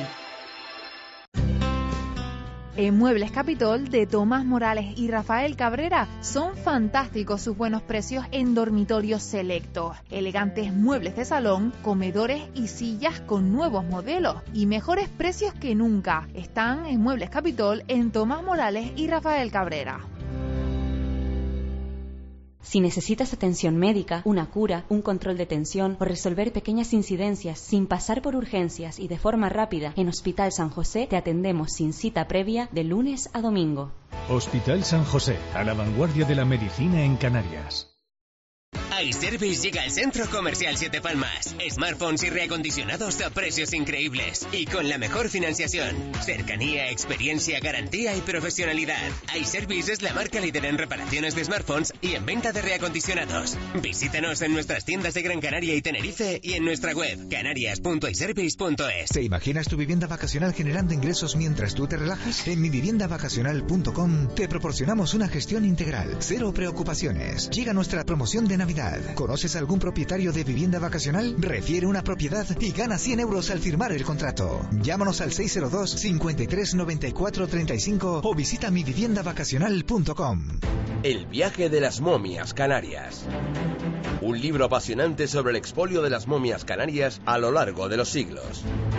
En Muebles Capitol de Tomás Morales y Rafael Cabrera son fantásticos sus buenos precios en dormitorios selectos. Elegantes muebles de salón, comedores y sillas con nuevos modelos y mejores precios que nunca. Están en Muebles Capitol en Tomás Morales y Rafael Cabrera. Si necesitas atención médica, una cura, un control de tensión o resolver pequeñas incidencias sin pasar por urgencias y de forma rápida, en Hospital San José te atendemos sin cita previa de lunes a domingo. Hospital San José, a la vanguardia de la medicina en Canarias. iService llega al Centro Comercial Siete Palmas. Smartphones y reacondicionados a precios increíbles y con la mejor financiación. Cercanía, experiencia, garantía y profesionalidad. iService es la marca líder en reparaciones de smartphones y en venta de reacondicionados. Visítanos en nuestras tiendas de Gran Canaria y Tenerife y en nuestra web canarias punto iservice punto es. ¿Te imaginas tu vivienda vacacional generando ingresos mientras tú te relajas? En mi vivienda vacacional punto com te proporcionamos una gestión integral. Cero preocupaciones. Llega nuestra promoción de Navidad. ¿Conoces algún propietario de vivienda vacacional? Refiere una propiedad y gana cien euros al firmar el contrato. Llámanos al seis cero dos, cincuenta y tres, noventa y cuatro, treinta y cinco o visita mi vivienda vacacional punto com. El viaje de las momias canarias. Un libro apasionante sobre el expolio de las momias canarias a lo largo de los siglos.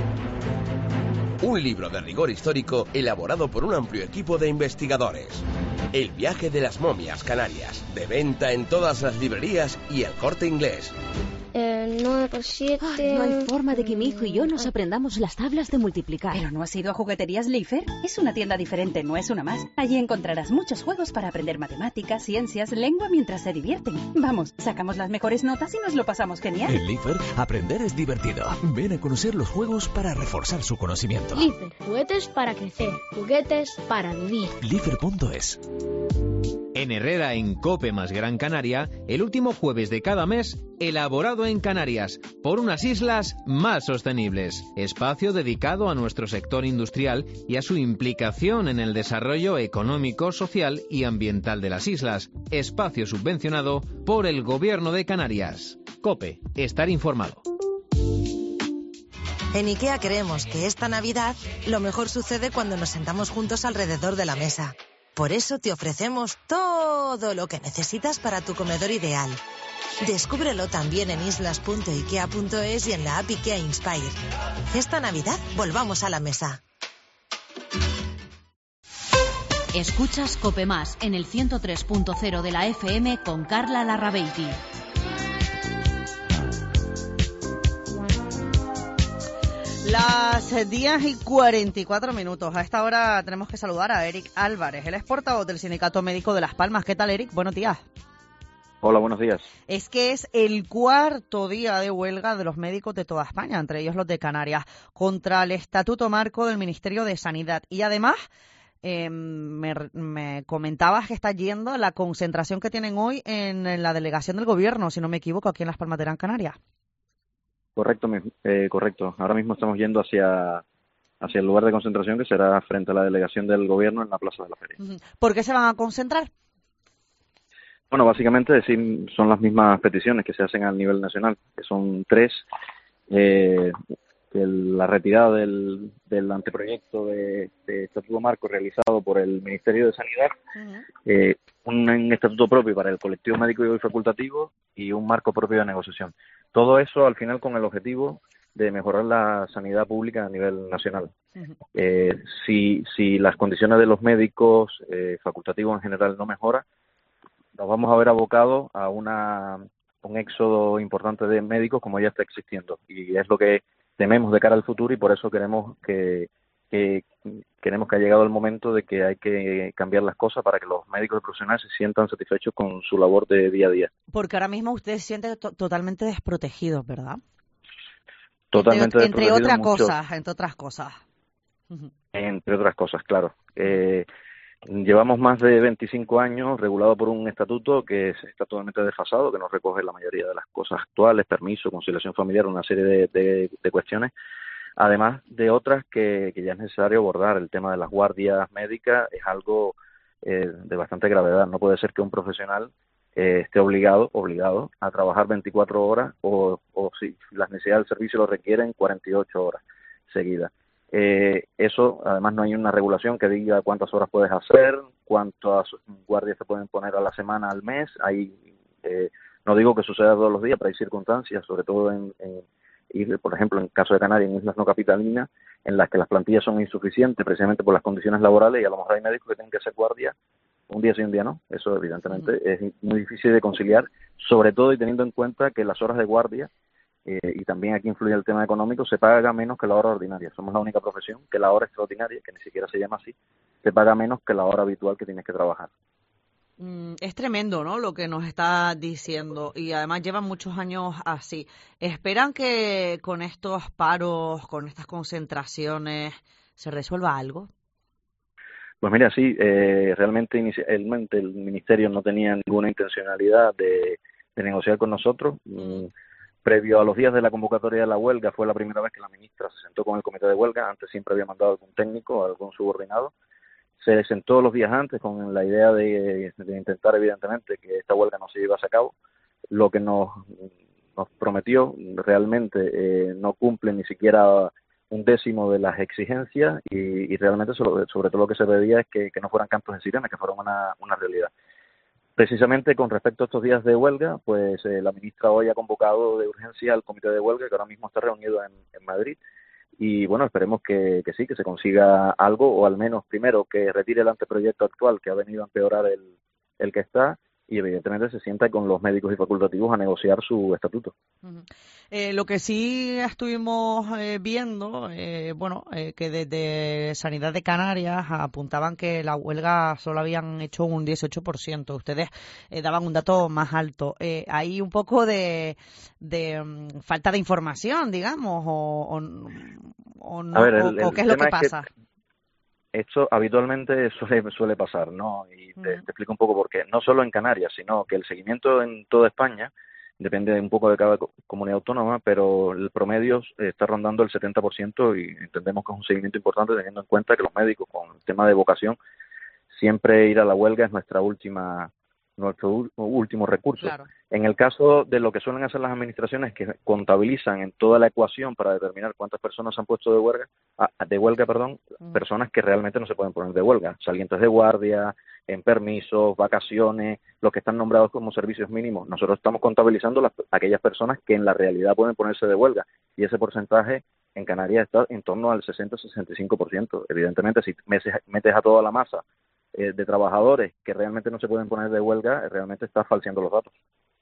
Un libro de rigor histórico elaborado por un amplio equipo de investigadores. El viaje de las momias canarias. De venta en todas las librerías y El Corte Inglés. Eh, nueve por siete... Ay, no hay forma de que mi hijo y yo nos aprendamos las tablas de multiplicar. ¿Pero no has ido a Jugueterías Leifer? Es una tienda diferente, no es una más. Allí encontrarás muchos juegos para aprender matemáticas, ciencias, lengua mientras se divierten. Vamos, sacamos las mejores notas y nos lo pasamos genial. En Leifer, aprender es divertido. Ven a conocer los juegos para reforzar su conocimiento. Leifer, juguetes para crecer, juguetes para vivir. Leifer punto es. En Herrera, en Cope más Gran Canaria, el último jueves de cada mes, elaborado en Canarias, por unas islas más sostenibles. Espacio dedicado a nuestro sector industrial y a su implicación en el desarrollo económico, social y ambiental de las islas. Espacio subvencionado por el Gobierno de Canarias. Cope, estar informado. En IKEA creemos que esta Navidad lo mejor sucede cuando nos sentamos juntos alrededor de la mesa. Por eso te ofrecemos todo lo que necesitas para tu comedor ideal. Descúbrelo también en islas punto ikea punto es y en la app IKEA Inspire. Esta Navidad volvamos a la mesa. Escuchas Cope Más en el ciento tres punto cero de la F M con Carla Larrabeiti. Las diez y cuarenta y cuatro minutos. A esta hora tenemos que saludar a Eric Álvarez. Él es portavoz del Sindicato Médico de Las Palmas. ¿Qué tal, Eric? Buenos días. Hola, buenos días. Es que es el cuarto día de huelga de los médicos de toda España, entre ellos los de Canarias, contra el Estatuto Marco del Ministerio de Sanidad. Y además, eh, me, me comentabas que está yendo a la concentración que tienen hoy en, en la delegación del Gobierno, si no me equivoco, aquí en Las Palmas de Gran Canaria. Correcto, eh, correcto. Ahora mismo estamos yendo hacia, hacia el lugar de concentración que será frente a la delegación del Gobierno en la Plaza de la Feria. ¿Por qué se van a concentrar? Bueno, básicamente decir, son las mismas peticiones que se hacen a nivel nacional, que son tres. Eh, el, la retirada del, del anteproyecto de, de Estatuto Marco realizado por el Ministerio de Sanidad, uh-huh. eh, un, un estatuto propio para el colectivo médico y facultativo y un marco propio de negociación. Todo eso al final con el objetivo de mejorar la sanidad pública a nivel nacional. Uh-huh. Eh, si, si las condiciones de los médicos eh, facultativos en general no mejoran, nos vamos a ver abocados a una un éxodo importante de médicos como ya está existiendo. Y es lo que tememos de cara al futuro y por eso queremos que, que queremos que ha llegado el momento de que hay que cambiar las cosas para que los médicos y profesionales se sientan satisfechos con su labor de día a día. Porque ahora mismo usted se siente to- totalmente desprotegido, ¿verdad? Totalmente entre, desprotegido. Entre otras mucho, cosas, entre otras cosas. Entre otras cosas, claro. Eh, llevamos más de veinticinco años regulado por un estatuto que está totalmente desfasado, que no recoge la mayoría de las cosas actuales, permiso, conciliación familiar, una serie de, de, de cuestiones. Además de otras que, que ya es necesario abordar. El tema de las guardias médicas es algo eh, de bastante gravedad. No puede ser que un profesional eh, esté obligado obligado a trabajar veinticuatro horas o, o si las necesidades del servicio lo requieren, cuarenta y ocho horas seguidas. Eh, eso, además, no hay una regulación que diga cuántas horas puedes hacer, cuántas guardias se pueden poner a la semana, al mes. Hay, eh, no digo que suceda todos los días, pero hay circunstancias, sobre todo en... en y por ejemplo en caso de Canarias, en islas no capitalinas, en las que las plantillas son insuficientes precisamente por las condiciones laborales y a lo mejor hay médicos que tienen que hacer guardia un día sí, un día no. Eso evidentemente uh-huh. es muy difícil de conciliar, sobre todo y teniendo en cuenta que las horas de guardia, eh, y también aquí influye el tema económico, se paga menos que la hora ordinaria. Somos la única profesión que la hora extraordinaria, que ni siquiera se llama así, se paga menos que la hora habitual que tienes que trabajar. Mm, es tremendo, ¿no?, lo que nos está diciendo, y además llevan muchos años así. ¿Esperan que con estos paros, con estas concentraciones, se resuelva algo? Pues mira, sí, eh, realmente inicialmente el Ministerio no tenía ninguna intencionalidad de, de negociar con nosotros. Mm. Previo a los días de la convocatoria de la huelga, fue la primera vez que la ministra se sentó con el comité de huelga. Antes siempre había mandado algún técnico, algún subordinado. Se sentó los días antes con la idea de, de intentar, evidentemente, que esta huelga no se llevase a cabo. Lo que nos, nos prometió realmente eh, no cumple ni siquiera un décimo de las exigencias y, y realmente sobre, sobre todo lo que se pedía es que, que no fueran cantos de sirena, que fueran una, una realidad. Precisamente con respecto a estos días de huelga, pues eh, la ministra hoy ha convocado de urgencia al comité de huelga, que ahora mismo está reunido en, en Madrid, y bueno, esperemos que, que sí, que se consiga algo, o al menos primero que retire el anteproyecto actual que ha venido a empeorar el, el que está, y evidentemente se sienta con los médicos y facultativos a negociar su estatuto. Uh-huh. Eh, lo que sí estuvimos eh, viendo, eh, bueno, eh, que desde Sanidad de Canarias apuntaban que la huelga solo habían hecho un dieciocho por ciento. Ustedes eh, daban un dato más alto. Eh, hay un poco de, de um, falta de información, digamos, o, o, o, no, ver, el, o, o qué es lo que pasa. Es que esto habitualmente suele, suele pasar, ¿no? Y te, te explico un poco por qué. No solo en Canarias, sino que el seguimiento en toda España depende un poco de cada comunidad autónoma, pero el promedio está rondando el setenta por ciento y entendemos que es un seguimiento importante teniendo en cuenta que los médicos, con el tema de vocación, siempre ir a la huelga es nuestra última nuestro último recurso. Claro. En el caso de lo que suelen hacer las administraciones, que contabilizan en toda la ecuación para determinar cuántas personas se han puesto de huelga, de huelga, perdón, mm. personas que realmente no se pueden poner de huelga, salientes de guardia, en permisos, vacaciones, los que están nombrados como servicios mínimos. Nosotros estamos contabilizando las, aquellas personas que en la realidad pueden ponerse de huelga, y ese porcentaje en Canarias está en torno al sesenta a sesenta y cinco por ciento. Evidentemente, si metes a toda la masa eh, de trabajadores que realmente no se pueden poner de huelga, realmente estás falseando los datos.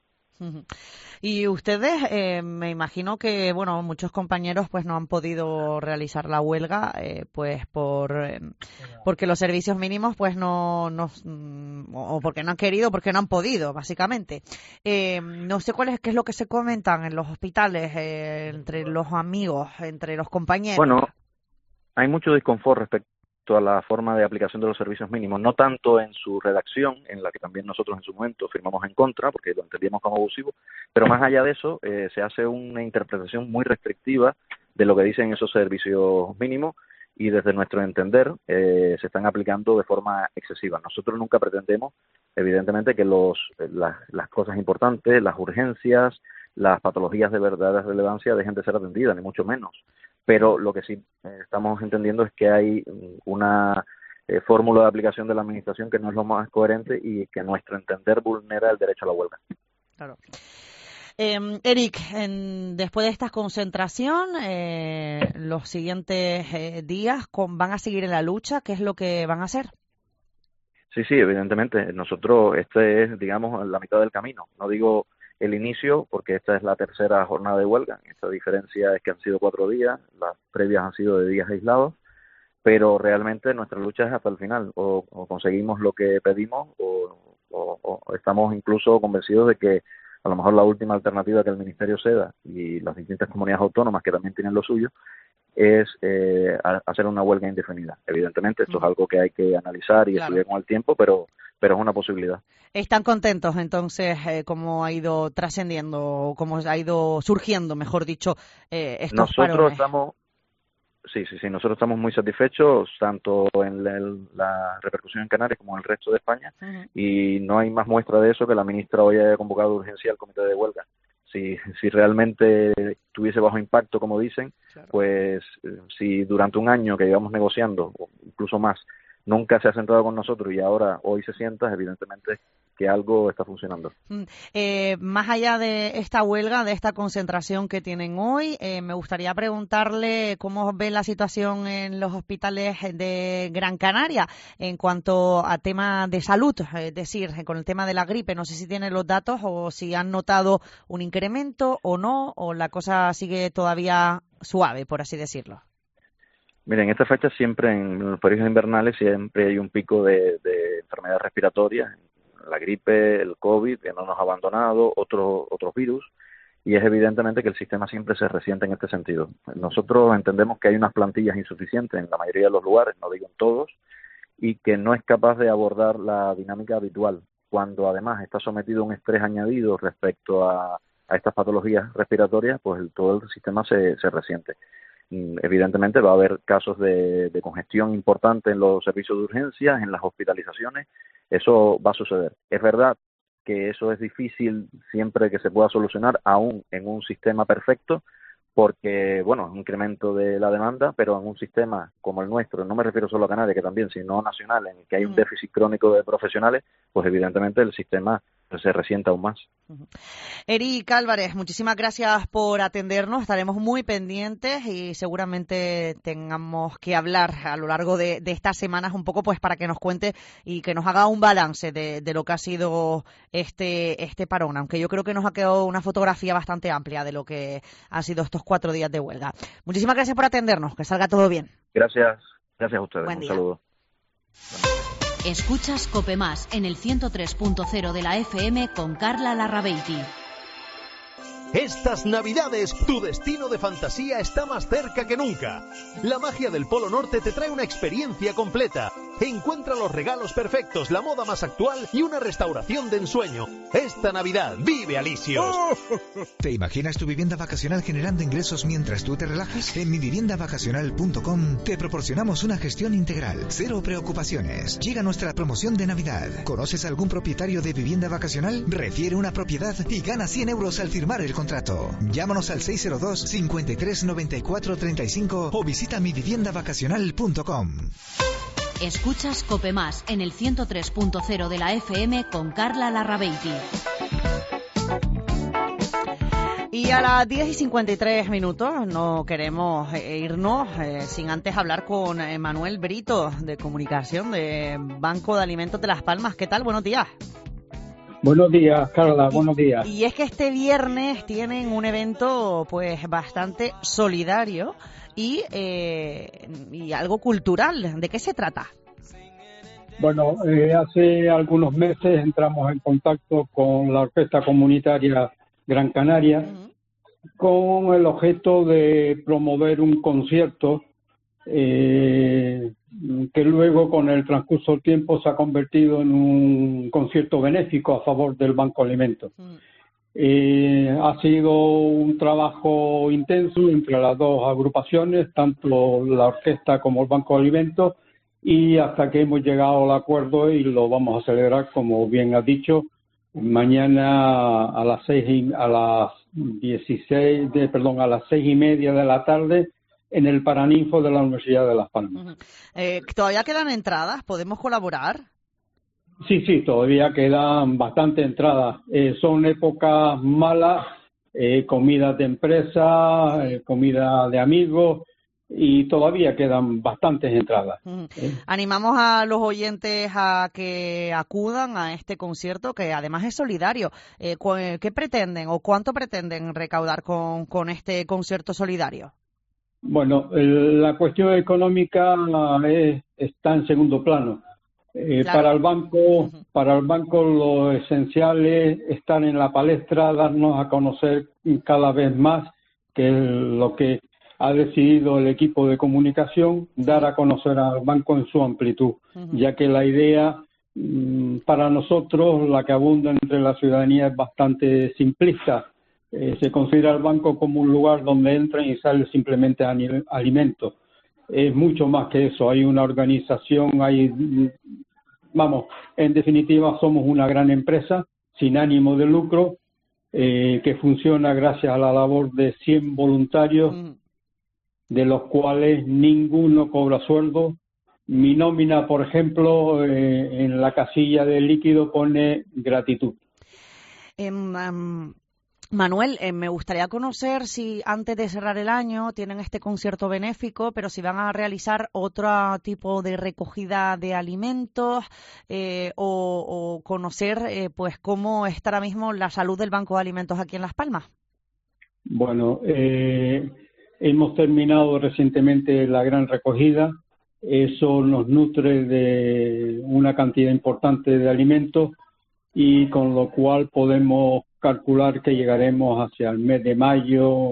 Y ustedes, eh, me imagino que, bueno, muchos compañeros pues no han podido realizar la huelga, eh, pues por eh, porque los servicios mínimos pues no, no, o porque no han querido, porque no han podido, básicamente. Eh, no sé cuál es, qué es lo que se comentan en los hospitales, eh, entre los amigos, entre los compañeros. Bueno, hay mucho disconfort respecto a la forma de aplicación de los servicios mínimos, no tanto en su redacción, en la que también nosotros en su momento firmamos en contra, porque lo entendíamos como abusivo, pero más allá de eso, eh, se hace una interpretación muy restrictiva de lo que dicen esos servicios mínimos, y desde nuestro entender eh, se están aplicando de forma excesiva. Nosotros nunca pretendemos, evidentemente, que los las, las cosas importantes, las urgencias, las patologías de verdadera relevancia dejen de ser atendidas, ni mucho menos. Pero lo que sí eh, estamos entendiendo es que hay una eh, fórmula de aplicación de la administración que no es lo más coherente y que a nuestro entender vulnera el derecho a la huelga. Claro. Eh, Eric, en, después de esta concentración, eh, los siguientes eh, días con, van a seguir en la lucha. ¿Qué es lo que van a hacer? Sí, sí, evidentemente. Nosotros, este es, digamos, la mitad del camino. No digo el inicio, porque esta es la tercera jornada de huelga. Esta diferencia es que han sido cuatro días, las previas han sido de días aislados, pero realmente nuestra lucha es hasta el final. O, o conseguimos lo que pedimos, o, o, o estamos incluso convencidos de que a lo mejor la última alternativa que el Ministerio ceda, y las distintas comunidades autónomas que también tienen lo suyo, es eh, hacer una huelga indefinida. Evidentemente esto mm. es algo que hay que analizar y claro. estudiar con el tiempo, pero pero es una posibilidad. ¿Están contentos entonces eh, cómo ha ido trascendiendo, cómo ha ido surgiendo, mejor dicho, eh, estos nosotros parones? Estamos, sí, sí, sí, nosotros estamos muy satisfechos, tanto en el, la repercusión en Canarias como en el resto de España, uh-huh. y no hay más muestra de eso que la ministra hoy haya convocado de urgencia al comité de huelga. Si, si realmente tuviese bajo impacto, como dicen, claro. pues si durante un año que llevamos negociando, o incluso más, nunca se ha sentado con nosotros y ahora hoy se sienta, evidentemente que algo está funcionando. Eh, más allá de esta huelga, de esta concentración que tienen hoy, eh, me gustaría preguntarle cómo ve la situación en los hospitales de Gran Canaria en cuanto a tema de salud, es decir, con el tema de la gripe. No sé si tienen los datos o si han notado un incremento o no, o la cosa sigue todavía suave, por así decirlo. Miren, en esta fecha siempre, en los periodos invernales, siempre hay un pico de, de enfermedades respiratorias, la gripe, el COVID, que no nos ha abandonado, otros otros virus, y es evidentemente que el sistema siempre se resiente en este sentido. Nosotros entendemos que hay unas plantillas insuficientes en la mayoría de los lugares, no digo en todos, y que no es capaz de abordar la dinámica habitual, cuando además está sometido a un estrés añadido respecto a, a estas patologías respiratorias, pues el, todo el sistema se, se resiente. Evidentemente va a haber casos de, de congestión importante en los servicios de urgencias, en las hospitalizaciones, eso va a suceder. Es verdad que eso es difícil siempre que se pueda solucionar, aún en un sistema perfecto, porque, bueno, es un incremento de la demanda, pero en un sistema como el nuestro, no me refiero solo a Canarias, que también, sino nacional, en el que hay un déficit crónico de profesionales, pues evidentemente el sistema se resienta aún más. Eric Álvarez, muchísimas gracias por atendernos. Estaremos muy pendientes y seguramente tengamos que hablar a lo largo de, de estas semanas un poco, pues para que nos cuente y que nos haga un balance de, de lo que ha sido este este parón, aunque yo creo que nos ha quedado una fotografía bastante amplia de lo que han sido estos cuatro días de huelga. Muchísimas gracias por atendernos, que salga todo bien. Gracias, gracias a ustedes. Buen un día. saludo. Escuchas Cope Más en el ciento tres punto cero de la F M con Carla Larrabeiti. Estas Navidades, tu destino de fantasía está más cerca que nunca. La magia del Polo Norte te trae una experiencia completa. Encuentra los regalos perfectos, la moda más actual y una restauración de ensueño. Esta Navidad, vive Alisios. ¿Te imaginas tu vivienda vacacional generando ingresos mientras tú te relajas? En mi vivienda vacacional punto com te proporcionamos una gestión integral. Cero preocupaciones. Llega nuestra promoción de Navidad. ¿Conoces algún propietario de vivienda vacacional? Refiere una propiedad y gana cien euros al firmar el contrato. Llámanos al seis cero dos, cincuenta y tres, noventa y cuatro, treinta y cinco o visita mi vivienda vacacional punto com. Escuchas Cope Más en el ciento tres punto cero de la F M con Carla Larrabeiti. Y a las diez y cincuenta y tres minutos no queremos eh, irnos eh, sin antes hablar con eh, Manuel Brito, de Comunicación de Banco de Alimentos de Las Palmas. ¿Qué tal? Buenos días. Buenos días, Carla, buenos días. Y es que este viernes tienen un evento pues bastante solidario y, eh, y algo cultural. ¿De qué se trata? Bueno, eh, hace algunos meses entramos en contacto con la Orquesta Comunitaria Gran Canaria uh-huh. con el objeto de promover un concierto eh, que luego con el transcurso del tiempo se ha convertido en un concierto benéfico a favor del Banco Alimentos. Uh-huh. Eh, ha sido un trabajo intenso entre las dos agrupaciones, tanto la orquesta como el Banco Alimentos, y hasta que hemos llegado al acuerdo y lo vamos a celebrar, como bien has dicho, mañana a las seis y, a las dieciséis, de, perdón, a las seis y media de la tarde en el Paraninfo de la Universidad de Las Palmas. Uh-huh. Eh, ¿Todavía quedan entradas? ¿Podemos colaborar? Sí, sí, todavía quedan bastantes entradas. Eh, son épocas malas, eh, comidas de empresa, eh, comida de amigos, y todavía quedan bastantes entradas. Uh-huh. ¿Eh? Animamos a los oyentes a que acudan a este concierto, que además es solidario. Eh, ¿Qué pretenden o cuánto pretenden recaudar con, con este concierto solidario? Bueno, el, la cuestión económica es, está en segundo plano. Eh, claro. Para el banco, uh-huh. para el banco lo esencial es estar en la palestra, darnos a conocer cada vez más, que es lo que ha decidido el equipo de comunicación, dar a conocer al banco en su amplitud, uh-huh. ya que la idea mmm, para nosotros, la que abunda entre la ciudadanía, es bastante simplista. Eh, se considera el banco como un lugar donde entran y salen simplemente alimentos. Es mucho más que eso, hay una organización, hay, vamos, en definitiva somos una gran empresa sin ánimo de lucro, eh, que funciona gracias a la labor de cien voluntarios, mm. de los cuales ninguno cobra sueldo, mi nómina, por ejemplo, eh, en la casilla de líquido pone gratitud. Eh, um, Manuel, eh, me gustaría conocer si antes de cerrar el año tienen este concierto benéfico, pero si van a realizar otro tipo de recogida de alimentos eh, o, o conocer eh, pues cómo está ahora mismo la salud del Banco de Alimentos aquí en Las Palmas. Bueno, eh, hemos terminado recientemente la gran recogida. Eso nos nutre de una cantidad importante de alimentos y con lo cual podemos calcular que llegaremos hacia el mes de mayo,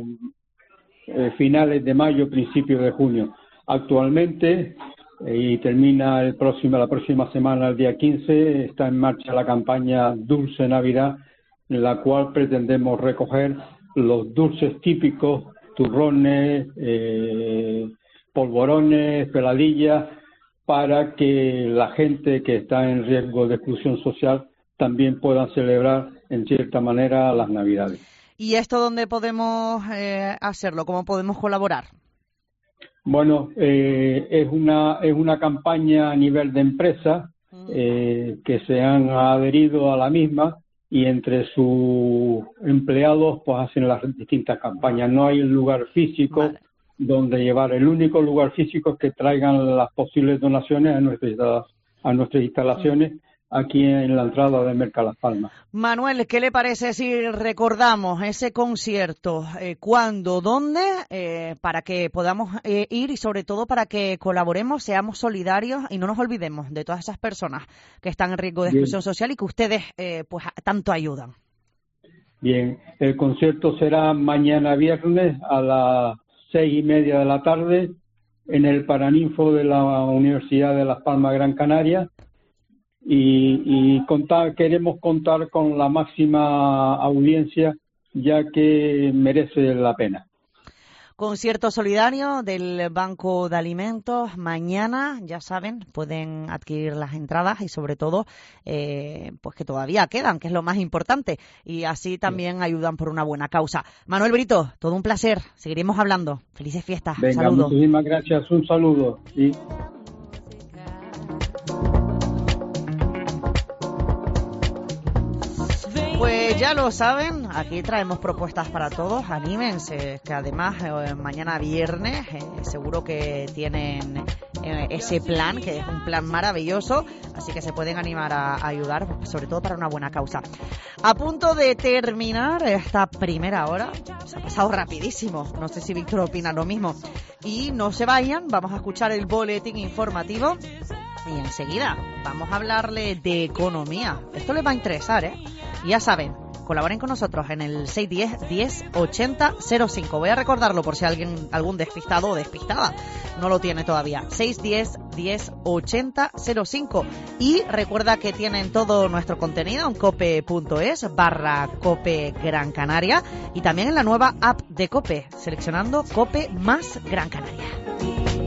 eh, finales de mayo, principios de junio. Actualmente, eh, y termina el próximo, la próxima semana, el día quince, está en marcha la campaña Dulce Navidad, en la cual pretendemos recoger los dulces típicos, turrones, eh, polvorones, peladillas, para que la gente que está en riesgo de exclusión social también puedan celebrar en cierta manera las Navidades. ¿Y esto dónde podemos eh, hacerlo? ¿Cómo podemos colaborar? Bueno, eh, es una es una campaña a nivel de empresa eh, que se han adherido a la misma y entre sus empleados pues hacen las distintas campañas. No hay un lugar físico vale. donde llevar. El único lugar físico es que traigan las posibles donaciones a nuestras a nuestras instalaciones aquí en la entrada de Merca Las Palmas. Manuel, ¿qué le parece si recordamos ese concierto? Eh, ¿Cuándo? ¿Dónde? Eh, para que podamos eh, ir y sobre todo para que colaboremos, seamos solidarios y no nos olvidemos de todas esas personas que están en riesgo de exclusión Bien. social y que ustedes eh, pues tanto ayudan. Bien, el concierto será mañana viernes a las seis y media de la tarde en el Paraninfo de la Universidad de Las Palmas Gran Canaria. Y, y contar, queremos contar con la máxima audiencia, ya que merece la pena. Concierto solidario del Banco de Alimentos mañana, ya saben, pueden adquirir las entradas y sobre todo eh, pues que todavía quedan, que es lo más importante, y así también sí. ayudan por una buena causa. Manuel Brito, todo un placer, seguiremos hablando. Felices fiestas. Venga, saludos. Muchísimas gracias, un saludo. Sí. Pues ya lo saben, aquí traemos propuestas para todos, anímense, que además eh, mañana viernes eh, seguro que tienen eh, ese plan, que es un plan maravilloso, así que se pueden animar a, a ayudar, sobre todo para una buena causa. A punto de terminar esta primera hora, se ha pasado rapidísimo, no sé si Víctor opina lo mismo, y no se vayan, vamos a escuchar el boletín informativo y enseguida vamos a hablarle de economía, esto les va a interesar, ¿eh? Ya saben, colaboren con nosotros en el seis uno cero, diez, ochenta, cero cinco. Voy a recordarlo por si alguien, algún despistado o despistada no lo tiene todavía. seis uno cero, diez, ochenta, cero cinco. Y recuerda que tienen todo nuestro contenido en cope.es barra Cope Gran Canaria y también en la nueva app de Cope, seleccionando Cope más Gran Canaria.